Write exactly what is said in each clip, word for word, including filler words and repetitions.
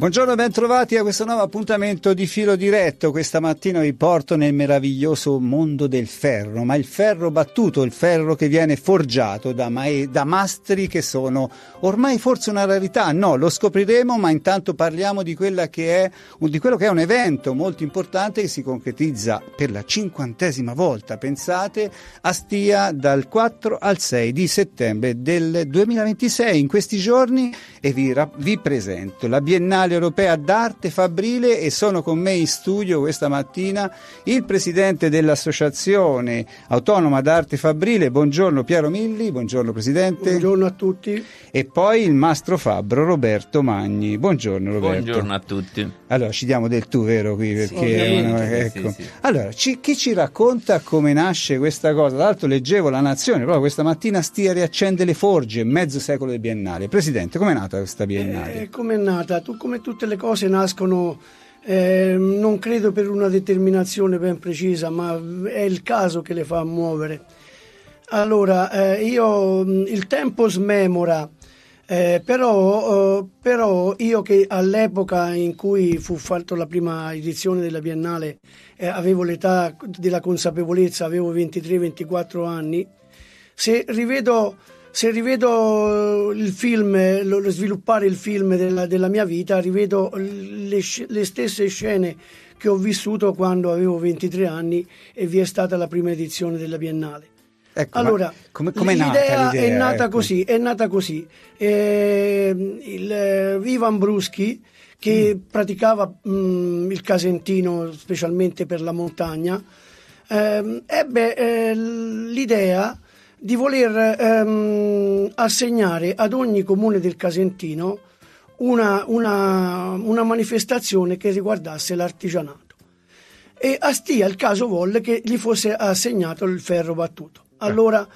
Buongiorno, ben trovati a questo nuovo appuntamento di Filo Diretto. Questa mattina vi porto nel meraviglioso mondo del ferro, ma il ferro battuto, il ferro che viene forgiato da, ma- da mastri che sono ormai forse una rarità. No, lo scopriremo, ma intanto parliamo di quella che è di quello che è un evento molto importante che si concretizza per la cinquantesima volta, pensate, a Stia dal quattro al sei di settembre del duemilaventisei, in questi giorni, e vi, vi presento la Biennale Europea d'Arte Fabbrile, e sono con me in studio questa mattina il presidente dell'Associazione Autonoma d'Arte Fabbrile. Buongiorno Piero Milli. Buongiorno presidente. Buongiorno a tutti. E poi il mastro fabbro Roberto Magni. Buongiorno Roberto. Buongiorno a tutti. Allora ci diamo del tu, vero, qui, perché sì, no, sì, ecco. sì, sì. Allora ci, chi ci racconta come nasce questa cosa? Tra l'altro leggevo La Nazione proprio questa mattina: Stia riaccende le forge, mezzo secolo di Biennale. Presidente, com'è nata questa Biennale? Eh, com'è nata? Tu, come tutte le cose nascono, eh, non credo per una determinazione ben precisa, ma è il caso che le fa muovere. Allora, eh, io il tempo smemora, eh, però, eh, però io che all'epoca in cui fu fatta la prima edizione della Biennale eh, avevo l'età della consapevolezza, avevo ventitré ventiquattro anni, se rivedo Se rivedo il film, lo, lo sviluppare il film della, della mia vita, rivedo le, le stesse scene che ho vissuto quando avevo ventitré anni e vi è stata la prima edizione della Biennale. Ecco, allora, come, come l'idea, nata, l'idea è nata ecco. così, è nata così. Eh, il, Ivan Bruschi, che mm. praticava mh, il casentino specialmente per la montagna, eh, ebbe eh, l'idea di voler ehm, assegnare ad ogni comune del Casentino una, una, una manifestazione che riguardasse l'artigianato. E a Stia il caso volle che gli fosse assegnato il ferro battuto. Allora,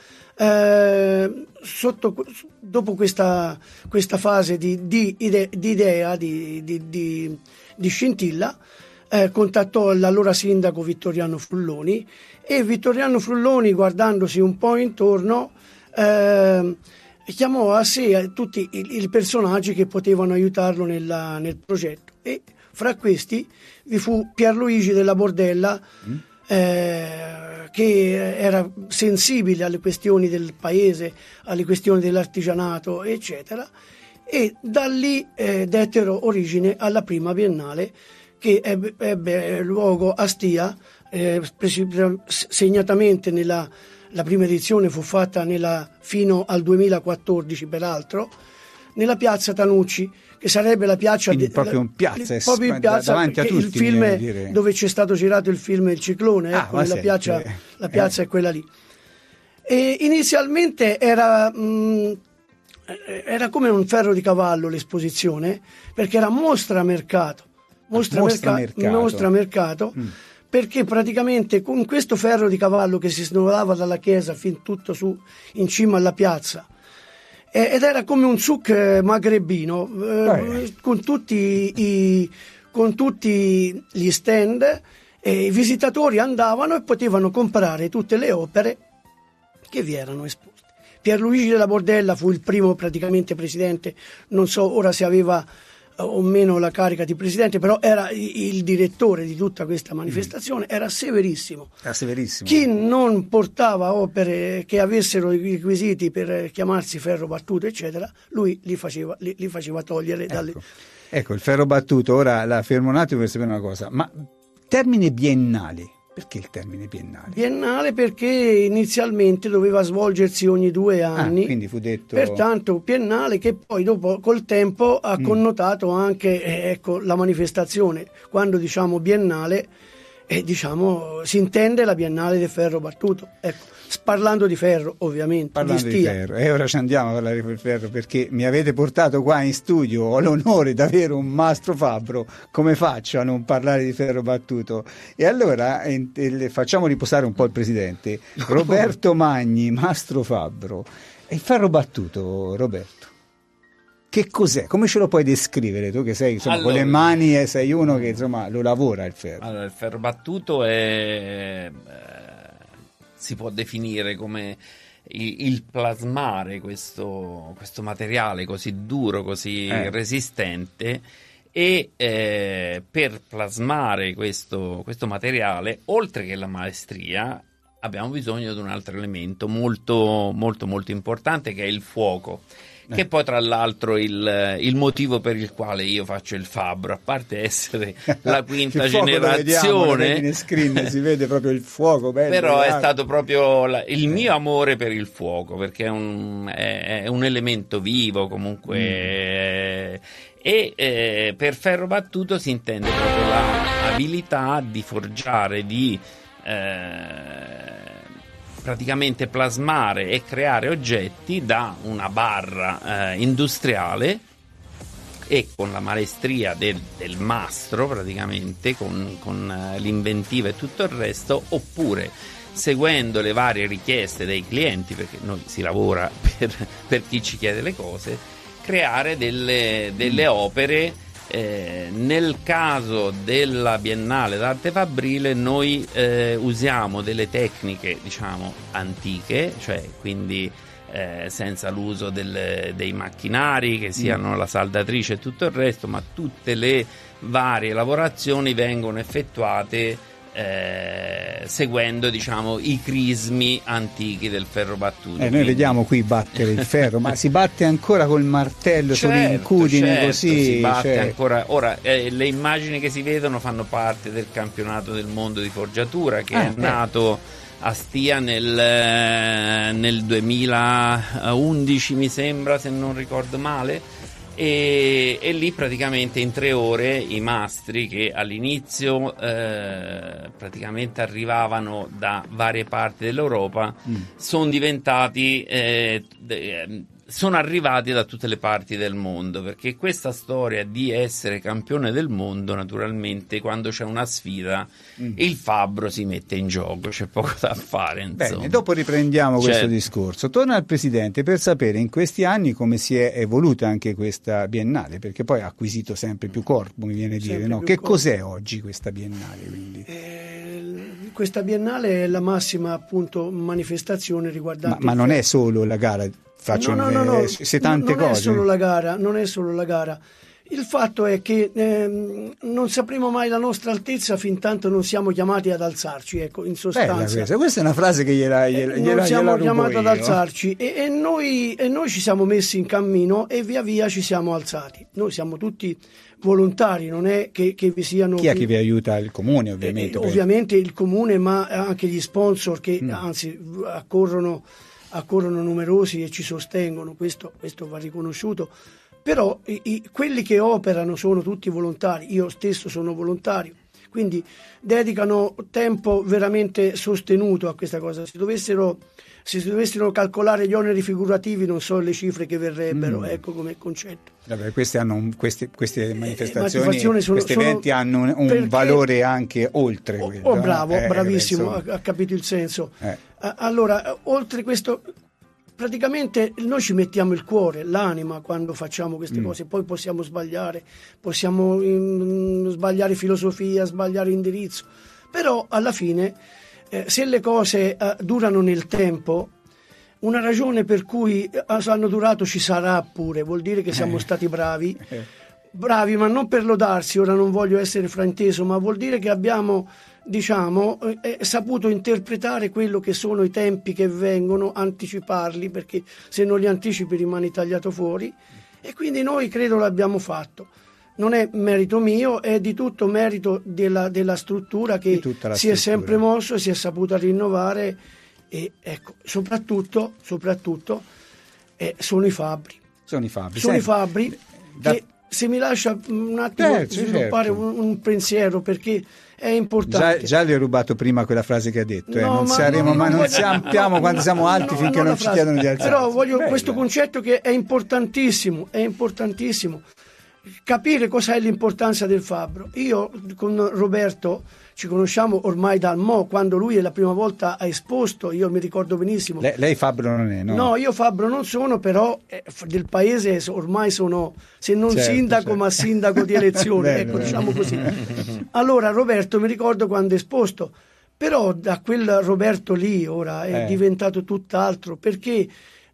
eh, sotto, dopo questa, questa fase di, di, ide, di idea, di, di, di, di scintilla, Eh, contattò l'allora sindaco Vittoriano Frulloni, e Vittoriano Frulloni, guardandosi un po' intorno, eh, chiamò a sé tutti i, i personaggi che potevano aiutarlo nella, nel progetto, e fra questi vi fu Pierluigi della Bordella, mm. eh, che era sensibile alle questioni del paese, alle questioni dell'artigianato, eccetera, e da lì eh, dettero origine alla prima Biennale, che ebbe, ebbe luogo a Stia, eh, segnatamente nella la prima edizione fu fatta nella, fino al duemilaquattordici peraltro, nella piazza Tanucci, che sarebbe la piazza Quindi proprio in piazza, il, proprio in piazza davanti a tutti, il film dove c'è stato girato il film Il Ciclone, ah, ecco, nella senti, piazza, eh. la piazza è quella lì. E inizialmente era mh, era come un ferro di cavallo l'esposizione, perché era mostra mercato. Mostra, mostra merca- mercato, mostra mercato mm. perché praticamente con questo ferro di cavallo che si snodava dalla chiesa fin tutto su in cima alla piazza, eh, ed era come un souk magrebino, eh, con tutti i con tutti gli stand, e i visitatori andavano e potevano comprare tutte le opere che vi erano esposte. Pierluigi della Bordella fu il primo praticamente presidente, non so ora se aveva o meno la carica di presidente, però era il direttore di tutta questa manifestazione, era severissimo. Era severissimo. Chi non portava opere che avessero i requisiti per chiamarsi ferro battuto, eccetera, lui li faceva, li, li faceva togliere ecco. dalle... Ecco, il ferro battuto, ora la fermo un attimo per sapere una cosa, ma termine biennale, perché il termine biennale? Biennale perché inizialmente doveva svolgersi ogni due anni, ah, quindi fu detto... pertanto biennale, che poi dopo col tempo ha mm. connotato anche eh, ecco, la manifestazione. Quando diciamo biennale eh, diciamo, si intende la Biennale del ferro battuto, ecco, parlando di ferro ovviamente, parlando di, di ferro. E ora ci andiamo a parlare del ferro, perché mi avete portato qua in studio, ho l'onore di avere un mastro fabbro, come faccio a non parlare di ferro battuto? E allora eh, eh, facciamo riposare un po' il presidente. Roberto Magni, mastro fabbro. E il ferro battuto, Roberto, che cos'è? Come ce lo puoi descrivere tu che sei insomma allora, con le mani e sei uno che insomma lo lavora il ferro? Allora, il ferro battuto è eh, si può definire come il, il plasmare questo, questo materiale così duro, così eh. resistente, e eh, per plasmare questo, questo materiale, oltre che la maestria, abbiamo bisogno di un altro elemento molto molto molto importante, che è il fuoco, eh. che poi tra l'altro il, il motivo per il quale io faccio il fabbro, a parte essere la quinta il generazione, vediamo, screen, si vede proprio il fuoco bello, però è bello. stato proprio la, il mio amore per il fuoco, perché è un, è, è un elemento vivo comunque, mm. eh, e eh, per ferro battuto si intende proprio l'abilità di forgiare, di Eh, praticamente plasmare e creare oggetti da una barra eh, industriale, e con la maestria del, del mastro, praticamente con, con eh, l'inventiva e tutto il resto, oppure seguendo le varie richieste dei clienti, perché noi si lavora per, per chi ci chiede le cose, creare delle, delle opere. Eh, nel caso della Biennale d'Arte Fabbrile noi eh, usiamo delle tecniche, diciamo, antiche, cioè quindi eh, senza l'uso del, dei macchinari, che siano mm. la saldatrice e tutto il resto, ma tutte le varie lavorazioni vengono effettuate Eh, seguendo, diciamo, i crismi antichi del ferro battuto. Eh, noi vediamo qui battere il ferro, ma si batte ancora col martello, certo, sull'incudine, certo, così si batte cioè... ancora. Ora eh, le immagini che si vedono fanno parte del campionato del mondo di forgiatura, che ah, è nato eh. a Stia nel, nel duemilaundici, mi sembra, se non ricordo male. E, e lì praticamente in tre ore i mastri, che all'inizio eh, praticamente arrivavano da varie parti dell'Europa, mm. sono diventati eh, de, sono arrivati da tutte le parti del mondo, perché questa storia di essere campione del mondo, naturalmente quando c'è una sfida mm. il fabbro si mette in gioco, c'è poco da fare, insomma. Bene, dopo riprendiamo questo certo. discorso. Torno al Presidente per sapere in questi anni come si è evoluta anche questa Biennale, perché poi ha acquisito sempre più corpo, mi viene a dire, no? Che corpo. Cos'è oggi questa Biennale? Quindi? Eh, questa Biennale è la massima, appunto, manifestazione riguardante... Ma, ma non è solo la gara... Faccio no, no, no, no, se tante non cose. È solo la gara, non è solo la gara. Il fatto è che ehm, non sapremo mai la nostra altezza fin tanto non siamo chiamati ad alzarci, ecco, in sostanza. Questa. questa è una frase che gliela, gliela, eh, gliela non siamo gliela chiamati io. ad alzarci e, e, noi, e noi ci siamo messi in cammino e via via ci siamo alzati. Noi siamo tutti volontari, non è che, che vi siano... Chi è che vi aiuta? Il comune, ovviamente. Eh, ovviamente il comune, ma anche gli sponsor che mm. anzi accorrono... accorrono numerosi e ci sostengono, questo, questo va riconosciuto, però i, i, quelli che operano sono tutti volontari, io stesso sono volontario, quindi dedicano tempo veramente sostenuto a questa cosa. Se dovessero, se si dovessero calcolare gli oneri figurativi non so le cifre che verrebbero, mm. ecco come concetto. Vabbè, queste, hanno un, queste, queste manifestazioni, sono, questi eventi sono hanno un, un perché, valore anche oltre oh, quello. Oh, bravo, eh, bravissimo, adesso... ha, ha capito il senso. Eh. Allora, oltre questo, praticamente noi ci mettiamo il cuore, l'anima quando facciamo queste mm. cose, poi possiamo sbagliare, possiamo in, sbagliare filosofia, sbagliare indirizzo, però alla fine eh, se le cose eh, durano nel tempo, una ragione per cui hanno durato ci sarà pure, vuol dire che siamo stati bravi, bravi ma non per lodarsi, ora non voglio essere frainteso, ma vuol dire che abbiamo, diciamo, eh, saputo interpretare quello che sono i tempi che vengono, anticiparli, perché se non li anticipi rimani tagliato fuori, e quindi noi credo l'abbiamo fatto. Non è merito mio, è di tutto merito della, della struttura che si struttura. È sempre mosso, si è saputa rinnovare. E ecco, soprattutto, soprattutto eh, sono i fabbri. Sono i fabbri. Sono Senti, i fabbri da... che, se mi lascia un attimo certo, sviluppare certo. Un, un pensiero, perché è importante. Già, già le ho rubato prima quella frase che ha detto, eh. no, non ma, saremo, no, ma non voglio... ci ampiamo no, quando siamo alti no, finché non, non ci frase. chiedono di alzarsi. Però voglio Bella. Questo concetto che è importantissimo, è importantissimo. Capire cos'è l'importanza del fabbro. Io con Roberto ci conosciamo ormai dal Mo, quando lui la prima volta ha esposto, io mi ricordo benissimo. Lei, lei fabbro non è, no? No, io fabbro non sono, però eh, del paese ormai sono, se non certo, sindaco, certo. ma sindaco di elezione, bello, ecco, diciamo così. Allora Roberto mi ricordo quando ha esposto, però da quel Roberto lì ora è eh. diventato tutt'altro, perché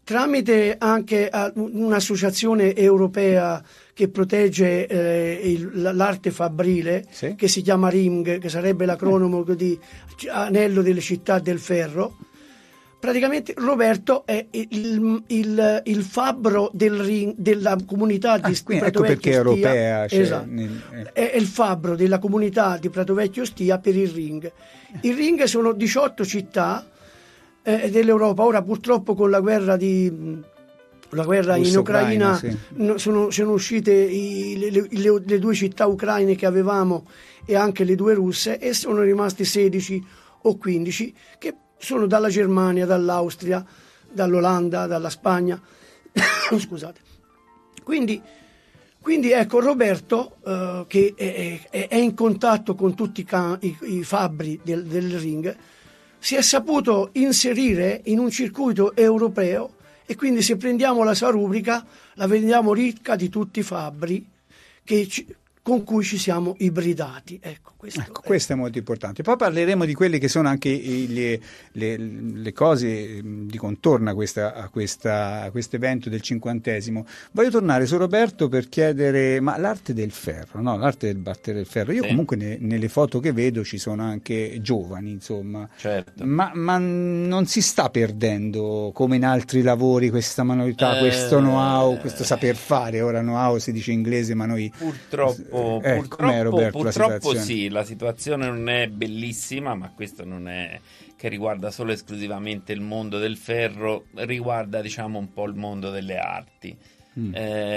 tramite anche un'associazione europea che protegge eh, il, l'arte fabbrile, sì, che si chiama R I M G, che sarebbe l'acronimo di Anello delle Città del Ferro. Praticamente Roberto è il, il, il fabbro del ring, della comunità di, ah, di Prato Vecchio Stia. Ecco perché europea. Cioè, esatto. nel, eh. È il fabbro della comunità di Prato Vecchio Stia per il ring. Il ring sono diciotto città eh, dell'Europa. Ora purtroppo con la guerra di la guerra in Ucraina, sì, no, sono, sono uscite i, le, le, le due città ucraine che avevamo e anche le due russe, e sono rimasti sedici o quindici che sono dalla Germania, dall'Austria, dall'Olanda, dalla Spagna. Scusate. Quindi, quindi ecco Roberto eh, che è, è, è in contatto con tutti i, can, i, i fabbri del, del ring, si è saputo inserire in un circuito europeo, e quindi se prendiamo la sua rubrica la vediamo ricca di tutti i fabbri che ci, con cui ci siamo ibridati. Ecco, questo, ecco è. questo è molto importante. Poi parleremo di quelle che sono anche le, le, le cose di contorno a questa, a questa, a questo evento del cinquantesimo. Voglio tornare su Roberto per chiedere, ma l'arte del ferro, no? L'arte del battere il ferro. Io sì. comunque ne, nelle foto che vedo ci sono anche giovani, insomma. Certo. Ma, ma non si sta perdendo, come in altri lavori, questa manualità, eh, questo know-how, questo saper fare. Ora know-how si dice in inglese, ma noi... Purtroppo Eh, purtroppo, Roberto, purtroppo la sì, la situazione non è bellissima, ma questo non è che riguarda solo esclusivamente il mondo del ferro, riguarda diciamo un po' il mondo delle arti. Mm.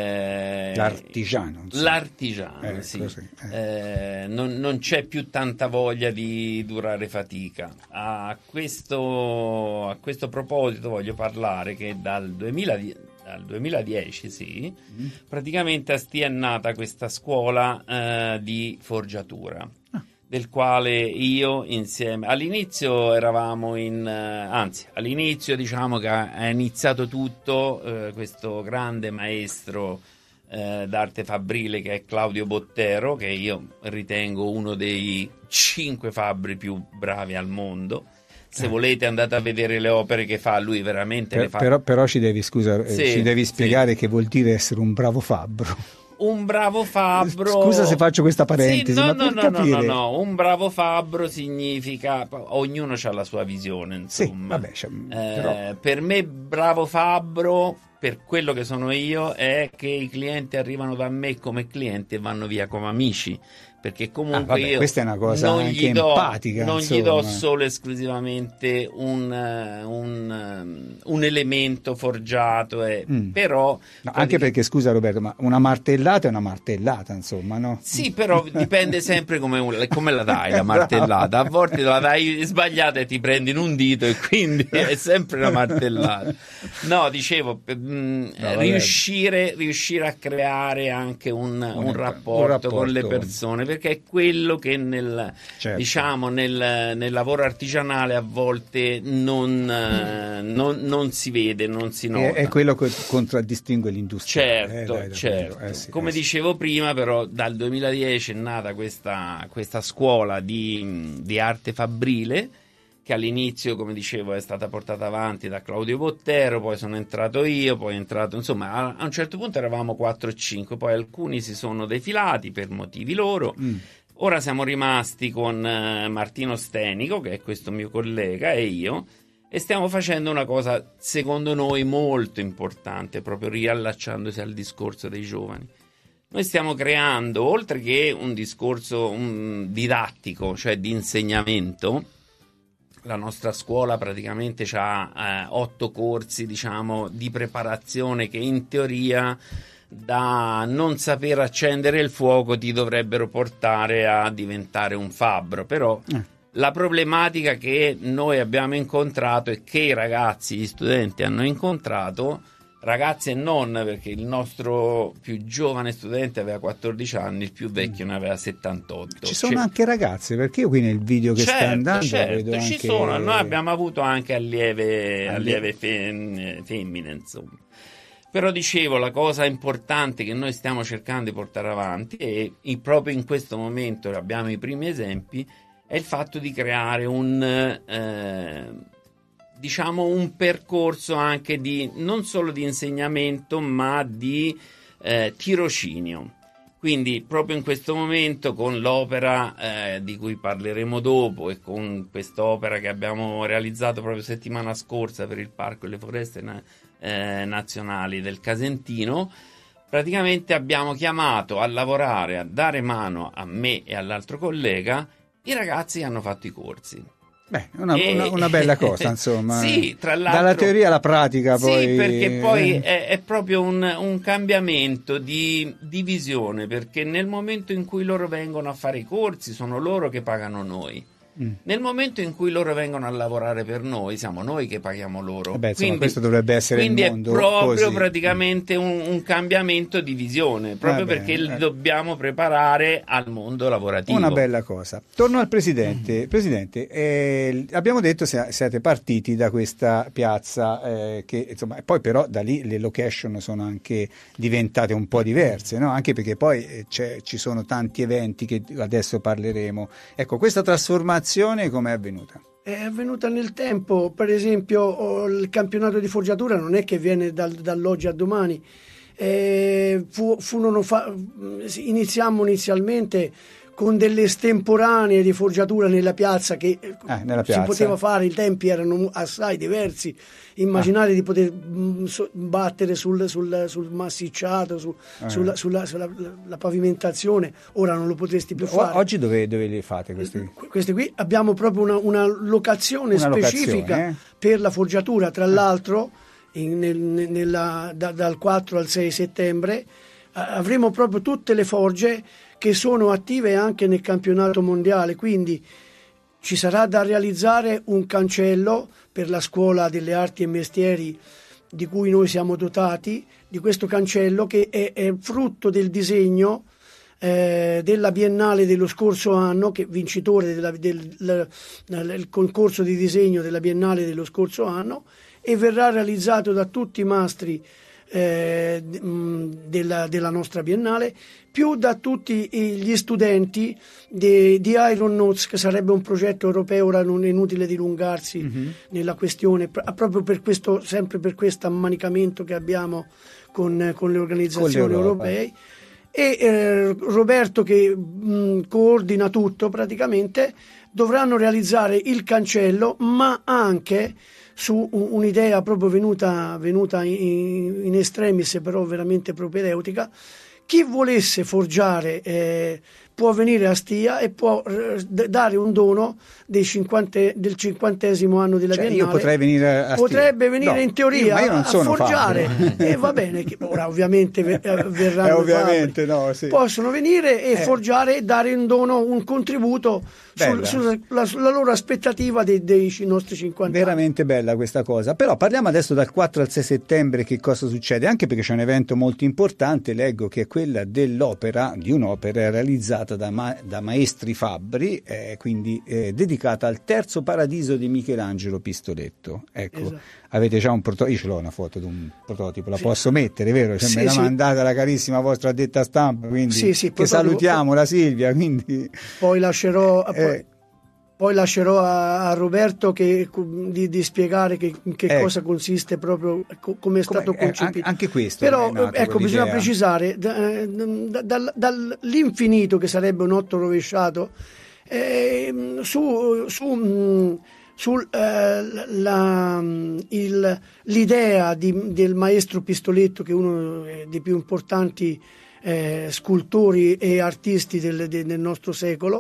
Eh, l'artigiano insomma. l'artigiano eh, sì. eh. Eh, non, non c'è più tanta voglia di durare fatica. A questo, a questo proposito voglio parlare che dal duemiladieci Dal duemiladieci, sì, mm. praticamente a Stia è nata questa scuola eh, di forgiatura, ah. del quale io insieme, all'inizio eravamo in, eh, anzi, all'inizio diciamo che è iniziato tutto eh, questo grande maestro eh, d'arte fabbrile che è Claudio Bottero, che io ritengo uno dei cinque fabbri più bravi al mondo. Se eh. volete andate a vedere le opere che fa, lui veramente per, le fa. Però, però ci devi, scusa, sì, ci devi spiegare sì. che vuol dire essere un bravo fabbro. Un bravo fabbro. Scusa se faccio questa parentesi, sì, no, ma no, per no, capire... no, no, no, un bravo fabbro significa ognuno ha la sua visione, insomma. Sì, vabbè, cioè, eh, però... Per me bravo fabbro, per quello che sono io, è che i clienti arrivano da me come clienti e vanno via come amici. Perché comunque ah, vabbè, io questa è una cosa non anche gli do, empatica, non insomma. gli do solo esclusivamente un, un, un elemento forgiato, eh, mm. però no, anche perché scusa Roberto, ma una martellata è una martellata, insomma, no? Sì, però dipende sempre come, come la dai la martellata. A volte la dai sbagliata e ti prendi in un dito e quindi è sempre una martellata. No, dicevo, mh, no, riuscire, riuscire a creare anche un, un, un, rapporto, un rapporto con le persone, perché è quello che nel, certo. diciamo, nel, nel lavoro artigianale a volte non, mm. non, non si vede, non si nota. È, è quello che contraddistingue l'industria. Certo, eh, dai, certo. Eh, sì, Come eh, sì. dicevo prima, però, dal duemiladieci è nata questa, questa scuola di, di arte fabbrile, che all'inizio, come dicevo, è stata portata avanti da Claudio Bottero, poi sono entrato io, poi è entrato, insomma, a, a un certo punto eravamo quattro o cinque, poi alcuni si sono defilati per motivi loro. Mm. Ora siamo rimasti con uh, Martino Stenico, che è questo mio collega, e io, e stiamo facendo una cosa, secondo noi, molto importante, proprio riallacciandosi al discorso dei giovani. Noi stiamo creando, oltre che un discorso un, didattico, cioè di insegnamento. La nostra scuola praticamente ha eh, otto corsi, diciamo, di preparazione che in teoria da non saper accendere il fuoco ti dovrebbero portare a diventare un fabbro. Però eh. la problematica che noi abbiamo incontrato e che i ragazzi, gli studenti hanno incontrato, ragazzi e non, perché il nostro più giovane studente aveva quattordici anni, il più vecchio ne aveva settantotto. Ci sono cioè, anche ragazze, perché io qui nel video che certo, sta andando certo, vedo ci anche... sono, noi abbiamo avuto anche allieve, Allie... allieve fem... femmine, insomma. Però dicevo, la cosa importante che noi stiamo cercando di portare avanti, e proprio in questo momento abbiamo i primi esempi, è il fatto di creare un... Eh, diciamo un percorso anche di non solo di insegnamento ma di eh, tirocinio. Quindi proprio in questo momento con l'opera eh, di cui parleremo dopo e con quest'opera che abbiamo realizzato proprio settimana scorsa per il Parco e le Foreste na- eh, Nazionali del Casentino, praticamente abbiamo chiamato a lavorare, a dare mano a me e all'altro collega i ragazzi che hanno fatto i corsi. Beh, una, e... una, una bella cosa, insomma. Sì, tra l'altro, dalla teoria alla pratica, poi. Sì, perché poi è, è proprio un, un cambiamento di, di visione, perché nel momento in cui loro vengono a fare i corsi, sono loro che pagano noi. Mm. Nel momento in cui loro vengono a lavorare per noi, siamo noi che paghiamo loro. Eh beh, insomma, quindi questo dovrebbe essere quindi il mondo è proprio così. praticamente un, un cambiamento di visione, proprio Vabbè, perché li eh. dobbiamo preparare al mondo lavorativo. Una bella cosa. Torno al Presidente. Mm. Presidente, eh, abbiamo detto che siete partiti da questa piazza, eh, che insomma, poi però da lì le location sono anche diventate un po' diverse, no? Anche perché poi c'è, ci sono tanti eventi che adesso parleremo. Ecco, questa trasformazione come è avvenuta? È avvenuta nel tempo. Per esempio il campionato di forgiatura non è che viene dal, dall'oggi a domani. Eh, fu, furono fa- iniziamo inizialmente con delle estemporanee di forgiatura nella piazza che eh, nella piazza. si poteva fare, i tempi erano assai diversi. Immaginate ah. di poter mh, so, battere sul, sul, sul massicciato, su, eh. sulla, sulla, sulla la pavimentazione, ora non lo potresti più fare. Oggi dove, dove le fate questi qui? Questi qui abbiamo proprio una, una locazione una specifica locazione, eh? per la forgiatura, tra eh. l'altro in, nel, nella, da, dal quattro al sei settembre avremo proprio tutte le forge che sono attive anche nel campionato mondiale, quindi ci sarà da realizzare un cancello per la scuola delle arti e mestieri di cui noi siamo dotati, di questo cancello che è, è frutto del disegno eh, della Biennale dello scorso anno, che vincitore della, del, del, del concorso di disegno della Biennale dello scorso anno, e verrà realizzato da tutti i mastri Eh, della, della nostra Biennale, più da tutti gli studenti di, di Ironauts, che sarebbe un progetto europeo. Ora non è inutile dilungarsi mm-hmm. nella questione, proprio per questo, sempre per questo ammanicamento che abbiamo con, con le organizzazioni con europee. E eh, Roberto, che mh, coordina tutto praticamente, dovranno realizzare il cancello, ma anche su un'idea proprio venuta, venuta in, in extremis, però veramente propedeutica. Chi volesse forgiare eh, può venire a Stia e può eh, dare un dono dei cinquanta, del cinquantesimo anno della cioè, Biennale. Io potrei venire a Stia. Potrebbe venire no, in teoria io, io a forgiare e va bene, che ora ovviamente verranno eh, ovviamente, no, sì. possono venire e eh. forgiare e dare in dono un contributo sul, sulla, sulla loro aspettativa dei, dei nostri cinquanta veramente anni. Bella questa cosa. Però parliamo adesso dal quattro al sei settembre, che cosa succede, anche perché c'è un evento molto importante, leggo che è quella dell'opera, di un'opera realizzata da, ma, da maestri fabbri, eh, quindi eh, dedicata al Terzo Paradiso di Michelangelo Pistoletto. Ecco, esatto. Avete già un prototipo, io ce l'ho una foto di un prototipo, la sì. posso mettere, vero? Cioè, sì, me l'ha sì. mandata la carissima vostra addetta stampa, quindi sì, sì, che salutiamo la Silvia, quindi poi lascerò eh, poi, poi lascerò a, a Roberto che, di, di spiegare che, che eh. cosa consiste proprio, come è stato Com'è, concepito. Eh, anche questo però ecco, bisogna precisare da, da, da, dall'infinito, che sarebbe un otto rovesciato, eh, su, su sul, eh, la, il, l'idea di, del maestro Pistoletto, che è uno dei più importanti eh, scultori e artisti del, de, del nostro secolo,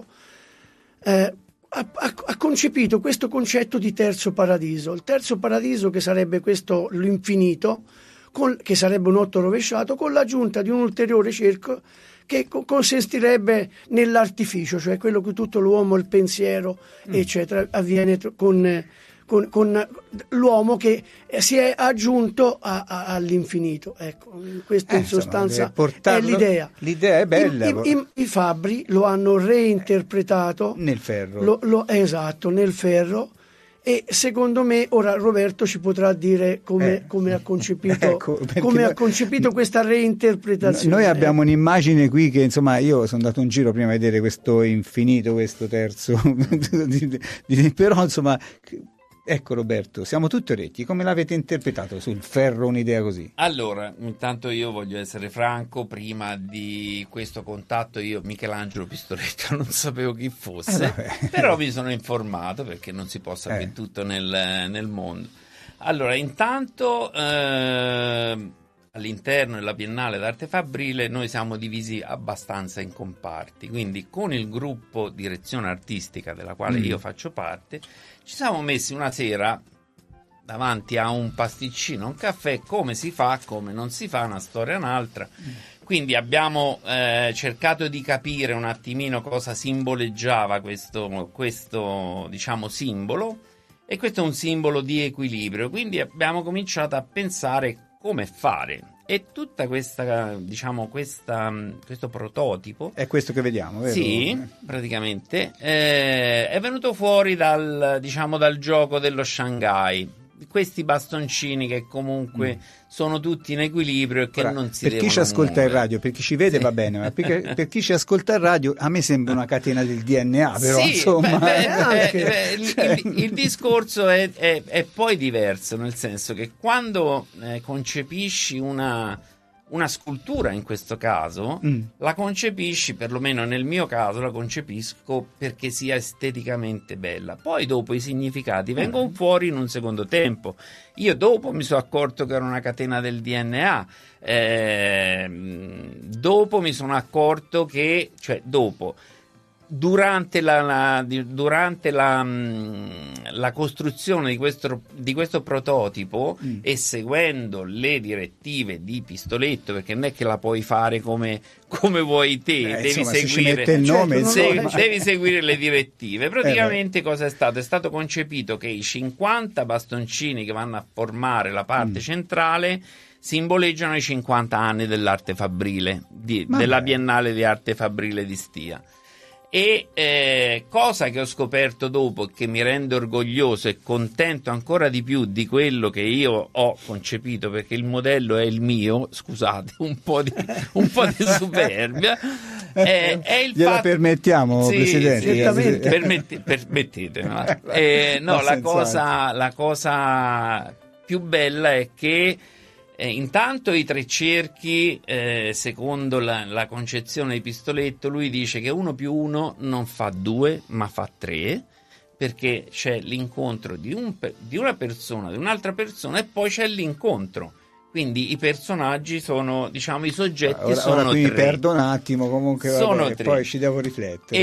eh, ha, ha concepito questo concetto di terzo paradiso. Il terzo paradiso, che sarebbe questo l'infinito, con, che sarebbe un otto rovesciato, con l'aggiunta di un ulteriore cerchio che consistirebbe nell'artificio, cioè quello che tutto l'uomo, il pensiero, mm. eccetera, avviene con, con, con l'uomo che si è aggiunto a, a, all'infinito. Ecco, questa eh, in sostanza insomma, è l'idea. L'idea è bella. I, i, i, I fabbri lo hanno reinterpretato nel ferro. Lo, lo, esatto, nel ferro. E secondo me ora Roberto ci potrà dire come, eh, come ha concepito, ecco, come ha concepito questa reinterpretazione. Noi abbiamo un'immagine qui che, insomma, io sono andato un giro prima a vedere questo infinito, questo terzo, però insomma Ecco Roberto, siamo tutti orecchi, come l'avete interpretato sul ferro un'idea così? Allora, intanto io voglio essere franco, prima di questo contatto io Michelangelo Pistoletto non sapevo chi fosse, eh però mi sono informato perché non si può sapere eh. tutto nel, nel mondo. Allora, intanto eh, all'interno della Biennale d'Arte Fabbrile noi siamo divisi abbastanza in comparti, quindi con il gruppo direzione artistica della quale mm. io faccio parte, ci siamo messi una sera davanti a un pasticcino, un caffè, come si fa, come non si fa, una storia un'altra. Quindi abbiamo eh, cercato di capire un attimino cosa simboleggiava questo, questo, diciamo, simbolo, e questo è un simbolo di equilibrio, quindi abbiamo cominciato a pensare come fare. E tutta questa, diciamo, questa, questo prototipo è questo che vediamo, vero? Sì, praticamente eh, è venuto fuori dal, diciamo, dal gioco dello Shanghai. Questi bastoncini che comunque mm. sono tutti in equilibrio e che Ora, non si per devono chi ci ascolta muovere. in radio, per chi ci vede sì. va bene, ma per, per chi ci ascolta in radio a me sembra una catena del D N A, però sì, insomma beh, eh, beh, anche, beh, il, cioè... il, il discorso è, è, è poi diverso, nel senso che quando eh, concepisci una una scultura, in questo caso mm. la concepisci, perlomeno nel mio caso la concepisco perché sia esteticamente bella, poi dopo i significati vengono fuori in un secondo tempo. Io dopo mi sono accorto che era una catena del D N A, eh, dopo mi sono accorto che, cioè dopo durante la, la durante la, la costruzione di questo, di questo prototipo mm. e seguendo le direttive di Pistoletto, perché non è che la puoi fare come, come vuoi te, eh, devi insomma, seguire se il nome, se, devi seguire le direttive. Praticamente eh cosa è stato? È stato concepito che i cinquanta bastoncini che vanno a formare la parte mm. centrale simboleggiano i cinquanta anni dell'arte fabbrile, di, della Biennale di Arte Fabbrile di Stia. E eh, cosa che ho scoperto dopo, che mi rende orgoglioso e contento ancora di più di quello che io ho concepito, perché il modello è il mio, scusate, un po' di, un po' di superbia, è, è il gliela fatto... permettiamo, sì, Presidente? Sì, permette, permettete, no? eh, no, la cosa, la cosa più bella è che Eh, intanto i tre cerchi, eh, secondo la, la concezione di Pistoletto, lui dice che uno più uno non fa due, ma fa tre, perché c'è l'incontro di, un, di una persona, di un'altra persona, e poi c'è l'incontro. Quindi i personaggi sono, diciamo, i soggetti ora, sono ora qui tre. Perdo un attimo, comunque sono vabbè, tre. Poi ci devo riflettere.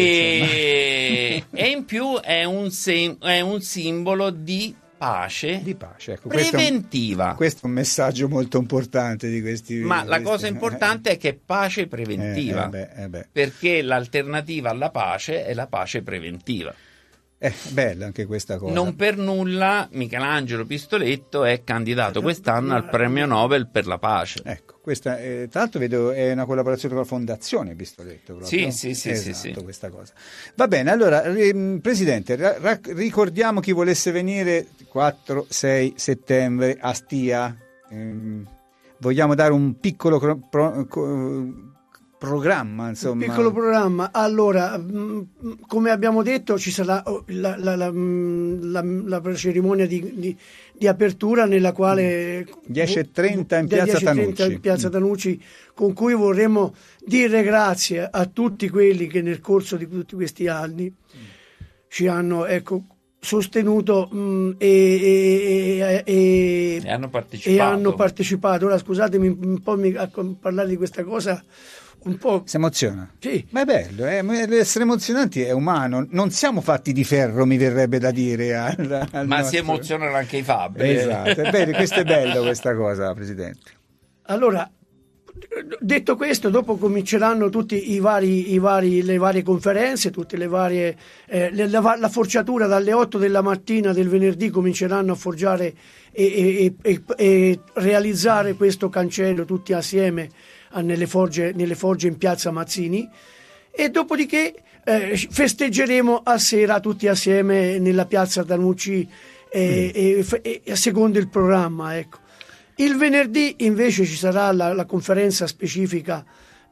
E, e in più è un, sem- è un simbolo di pace, di pace, ecco, preventiva. Questo è, un, questo è un messaggio molto importante di questi. Ma di la questi, cosa importante è che è pace preventiva, eh, eh beh, eh beh. perché l'alternativa alla pace è la pace preventiva. È bella anche questa cosa. Non per nulla Michelangelo Pistoletto è candidato quest'anno al premio Nobel per la pace. Ecco, questa eh, tra l'altro vedo è una collaborazione con la Fondazione Pistoletto proprio. Sì, sì, sì, esatto, sì, sì. questa cosa. Va bene, allora eh, Presidente, ra- ra- ricordiamo chi volesse venire quattro sei settembre a Stia. Eh, vogliamo dare un piccolo cro- pro- co- programma, insomma. Un piccolo programma. Allora, mh, come abbiamo detto, ci sarà la, la, la, la, la cerimonia di, di, di apertura nella quale dieci e trenta in Piazza Tanucci. in Piazza Tanucci, con cui vorremmo dire grazie a tutti quelli che nel corso di tutti questi anni ci hanno, ecco, sostenuto mh, e, e, e, e hanno partecipato. E hanno partecipato. Ora scusatemi un po' mi, a parlare di questa cosa. Un po'. Si emoziona? Sì. Ma è bello, eh? Essere emozionanti è umano, non siamo fatti di ferro, mi verrebbe da dire. Al, al Ma nostro... si emozionano anche i fabbri. Esatto, è bello, questo è bello questa cosa, Presidente. Allora, detto questo, dopo cominceranno tutti i vari, i vari, le varie conferenze, tutte le varie, eh, le, la, la forgiatura dalle otto della mattina del venerdì cominceranno a forgiare e, e, e, e realizzare questo cancello tutti assieme nelle forge, nelle forge in Piazza Mazzini, e dopodiché eh, festeggeremo a sera tutti assieme nella Piazza Tanucci eh, mm. e, e, secondo il programma, ecco. Il venerdì invece ci sarà la, la conferenza specifica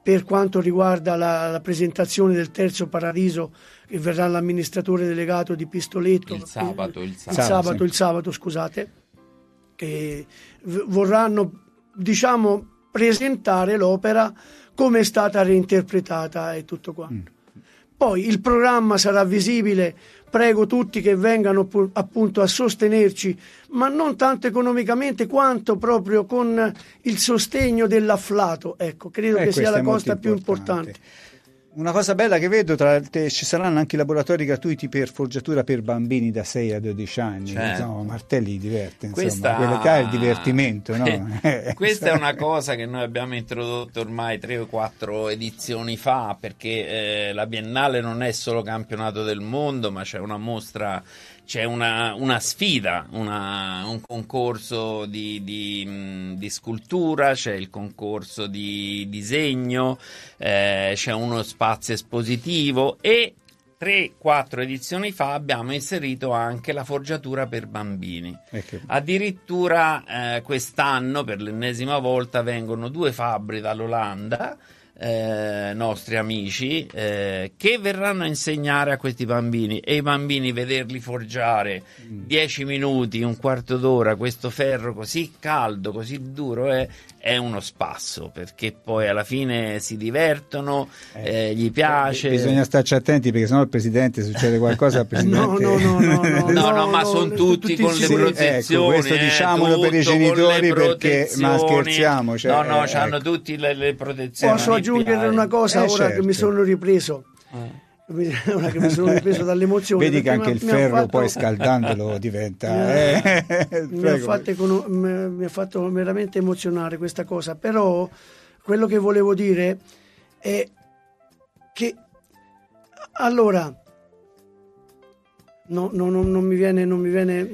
per quanto riguarda la, la presentazione del terzo Paradiso, che verrà l'amministratore delegato di Pistoletto il sabato, il il sabato, sabato, sì. il sabato scusate, che v- vorranno, diciamo, presentare l'opera come è stata reinterpretata e tutto quanto. Mm. Poi il programma sarà visibile, prego tutti che vengano pu- appunto a sostenerci, ma non tanto economicamente quanto proprio con il sostegno dell'afflato, ecco, credo eh, che sia la cosa importante. più importante. Una cosa bella che vedo, tra te, ci saranno anche laboratori gratuiti per forgiatura per bambini da sei a dodici anni, certo. Insomma, Martelli diverte, insomma, questa... quell'età è il divertimento, no? Questa è una cosa che noi abbiamo introdotto ormai tre o quattro edizioni fa, perché eh, la Biennale non è solo campionato del mondo, ma c'è una mostra, c'è una, una sfida, una, un concorso di, di, di scultura, c'è il concorso di disegno, eh, c'è uno spazio espositivo e tre quattro edizioni fa abbiamo inserito anche la forgiatura per bambini. Ecco. Addirittura eh, quest'anno per l'ennesima volta vengono due fabbri dall'Olanda, Eh, nostri amici eh, che verranno a insegnare a questi bambini, e i bambini vederli forgiare dieci minuti, un quarto d'ora questo ferro così caldo, così duro è, è uno spasso, perché poi alla fine si divertono, eh, eh, gli piace. Bisogna starci attenti, perché sennò il presidente succede qualcosa al presidente. No, no, no, no, no, no, no, ma no, sono no, tutti, tutti con le sì, protezioni. Ecco, questo eh, diciamolo tutto per i genitori, perché ma scherziamo, cioè, no, no, eh, hanno ecco. tutti le, le protezioni. Posso aggiungere una cosa, Eh, ora certo. che mi sono ripreso, Eh. ora che mi sono ripreso dall'emozione. Vedi che anche mi il ha ferro fatto... poi scaldandolo diventa eh, eh. mi, ha fatto econo... mi ha fatto veramente emozionare questa cosa, però quello che volevo dire è che allora no, no, no, non mi viene, non mi viene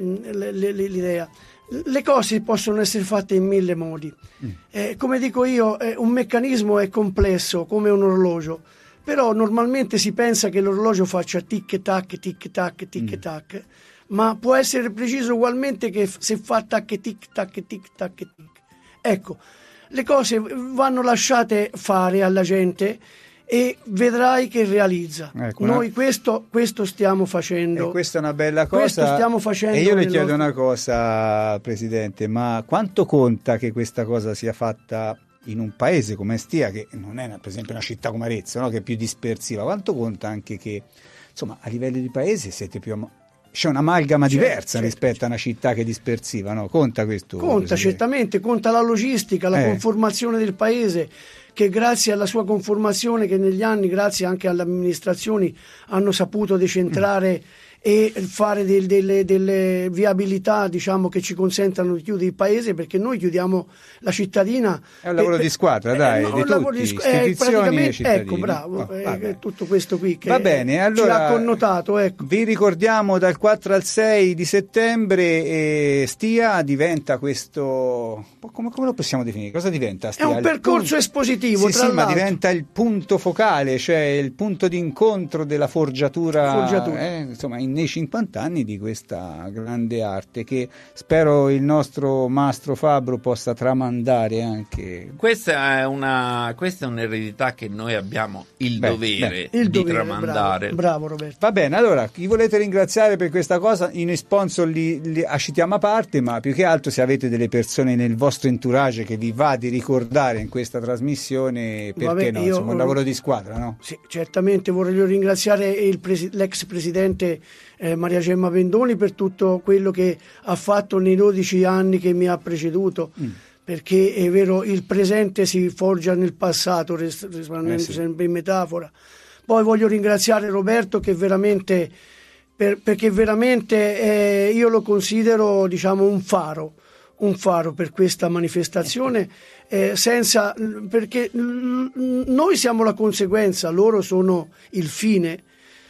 l'idea. Le cose possono essere fatte in mille modi. Mm. Eh, come dico io, eh, un meccanismo è complesso come un orologio, però normalmente si pensa che l'orologio faccia tic tac, tic tac, tic mm. tac, ma può essere preciso ugualmente che se fa tac tic tac, tic tac, tic. Ecco, le cose vanno lasciate fare alla gente e vedrai che realizza. Ecco, noi no? questo, questo stiamo facendo. E questa è una bella cosa. Questo stiamo facendo. E io le chiedo nostro... una cosa, Presidente, ma quanto conta che questa cosa sia fatta in un paese come Stia, che non è per esempio una città come Arezzo, no? Che è più dispersiva? Quanto conta anche che, insomma, a livello di paese siete più... Am- c'è un'amalgama certo, diversa certo, rispetto certo. a una città che è dispersiva, no? Conta questo? Conta, Presidente? Certamente, conta la logistica, la eh. conformazione del paese, che grazie alla sua conformazione, che negli anni, grazie anche alle amministrazioni, hanno saputo decentrare mm. e fare del, delle, delle viabilità, diciamo, che ci consentano di chiudere il paese, perché noi chiudiamo la cittadina. È un lavoro per, di squadra, dai, eh, no, di tutti, di squ- istituzioni e cittadini. Ecco, bravo, oh, è tutto questo qui che va bene, allora, ci ha connotato. Ecco. Vi ricordiamo dal quattro al sei di settembre eh, Stia diventa questo, come, come lo possiamo definire? Cosa diventa Stia? È un il percorso punto, espositivo, sì, tra sì, l'altro. Ma diventa il punto focale, cioè il punto d'incontro della forgiatura, forgiatura. Eh, insomma, in nei cinquanta anni di questa grande arte che spero il nostro Mastro Fabbro possa tramandare anche. Questa è una questa è un'eredità che noi abbiamo il beh, dovere beh, il di dovere, tramandare. Bravo, bravo Roberto. Va bene, allora chi volete ringraziare per questa cosa, in sponsor li, li citiamo a parte, ma più che altro se avete delle persone nel vostro entourage che vi va di ricordare in questa trasmissione, perché Vabbè, no? Io, insomma, un lavoro di squadra, no? Sì, certamente voglio ringraziare il presi- l'ex presidente Eh, Maria Gemma Pendoni per tutto quello che ha fatto nei dodici anni che mi ha preceduto, mm. perché è vero, il presente si forgia nel passato, rimanendo eh sì. sempre in metafora. Poi voglio ringraziare Roberto, che veramente per, perché veramente eh, io lo considero, diciamo, un faro un faro per questa manifestazione, eh, senza perché l- noi siamo la conseguenza, loro sono il fine.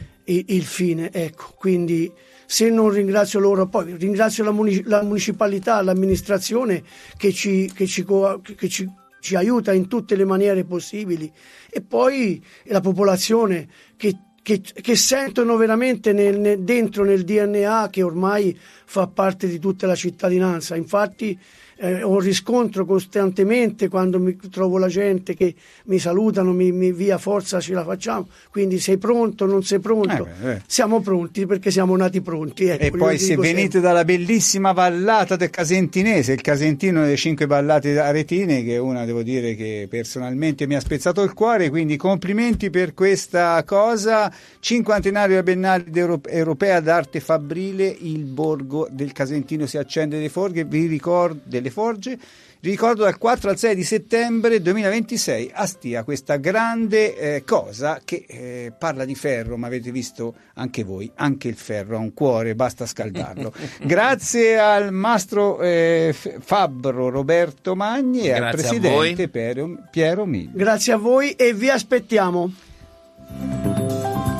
il fine, ecco, quindi se non ringrazio loro, poi ringrazio la, munic- la municipalità, l'amministrazione che ci, che ci, co- che ci, ci aiuta in tutte le maniere possibili, e poi la popolazione che, che, che sentono veramente nel, nel, dentro nel D N A, che ormai fa parte di tutta la cittadinanza. Infatti eh, ho riscontro costantemente quando mi trovo la gente che mi salutano, mi, mi via forza ce la facciamo, quindi sei pronto, non sei pronto? Eh beh, eh. Siamo pronti perché siamo nati pronti. Ecco, e poi se venite sempre dalla bellissima vallata del Casentinese, il Casentino delle cinque vallate aretine, che è una, devo dire, che personalmente mi ha spezzato il cuore, quindi complimenti per questa cosa. Cinquantenario della Biennale Europea d'Arte Fabbrile, il borgo del Casentino si accende delle forche, vi ricordo delle forge, ricordo dal quattro al sei di settembre duemilaventisei a Stia, questa grande eh, cosa che eh, parla di ferro, ma avete visto anche voi, anche il ferro ha un cuore, basta scaldarlo. Grazie al mastro eh, Fabbro Roberto Magni e al presidente Piero, Piero Miglio. Grazie a voi e vi aspettiamo.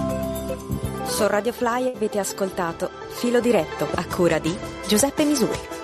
Su Radio Fly avete ascoltato Filo Diretto a cura di Giuseppe Misuri.